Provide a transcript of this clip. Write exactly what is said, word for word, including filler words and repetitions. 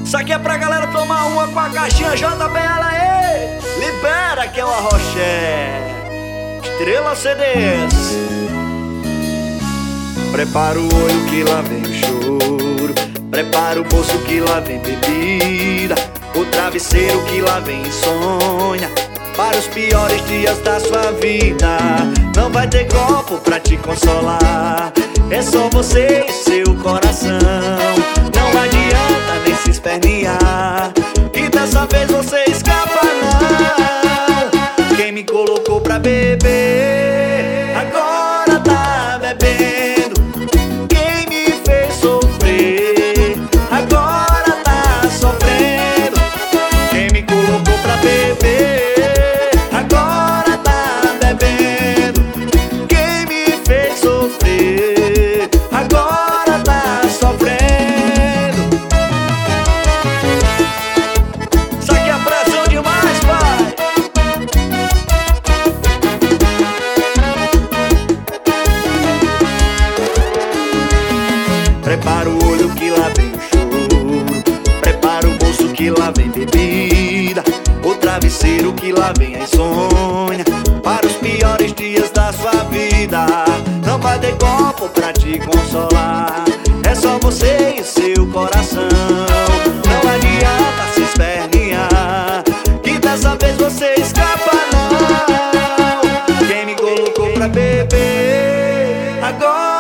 Isso aqui é pra galera tomar uma com a caixinha J B L aí. Libera que é o Arroché. Estrela C Ds. Prepara o olho que lá vem o choro. Prepara o bolso que lá vem bebida. O travesseiro que lá vem insônia. Para os piores dias da sua vida. Não vai ter copo pra te consolar. É só você e seu coração. Não adianta nem se espernear, que dessa vez você escapa não. Quem me colocou pra beber agora tá bebendo. Quem me fez sofrer agora tá sofrendo. Quem me colocou pra beber agora tá bebendo. Quem me fez sofrer agora tá sofrendo. Isso aqui é pressão demais, pai. Prepara o olho que lá vem o choro. Prepara o bolso que lá vem bebida. O travesseiro que lá vem a insônia. Para os piores dias da sua vida. Não vai ter copo pra te consolar. É só você e seu coração. Não adianta se espernear, que dessa vez você escapa não. Quem me colocou pra beber agora